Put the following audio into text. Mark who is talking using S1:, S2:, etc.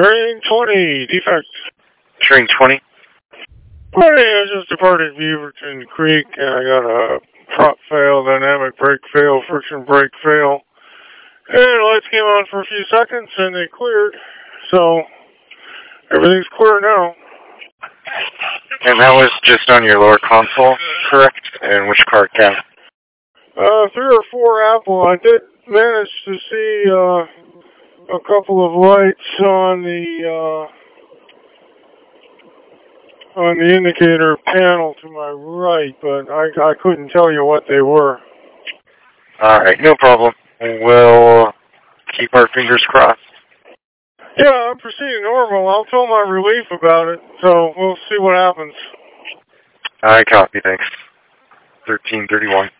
S1: Train 20, defect.
S2: Train 20?
S1: 20, I just departed Beaverton Creek and I got a prop fail, dynamic brake fail, friction brake fail. And the lights came on for a few seconds and they cleared. So, everything's clear now.
S2: And that was just on your lower console, correct? And which car cab?
S1: 3 or 4 Apple. I did manage to see a couple of lights on the indicator panel to my right, but I couldn't tell you what they were.
S2: Alright, no problem. We'll keep our fingers crossed.
S1: Yeah, I'm proceeding normal. I'll tell my relief about it, so we'll see what happens.
S2: I copy, thanks. 1331.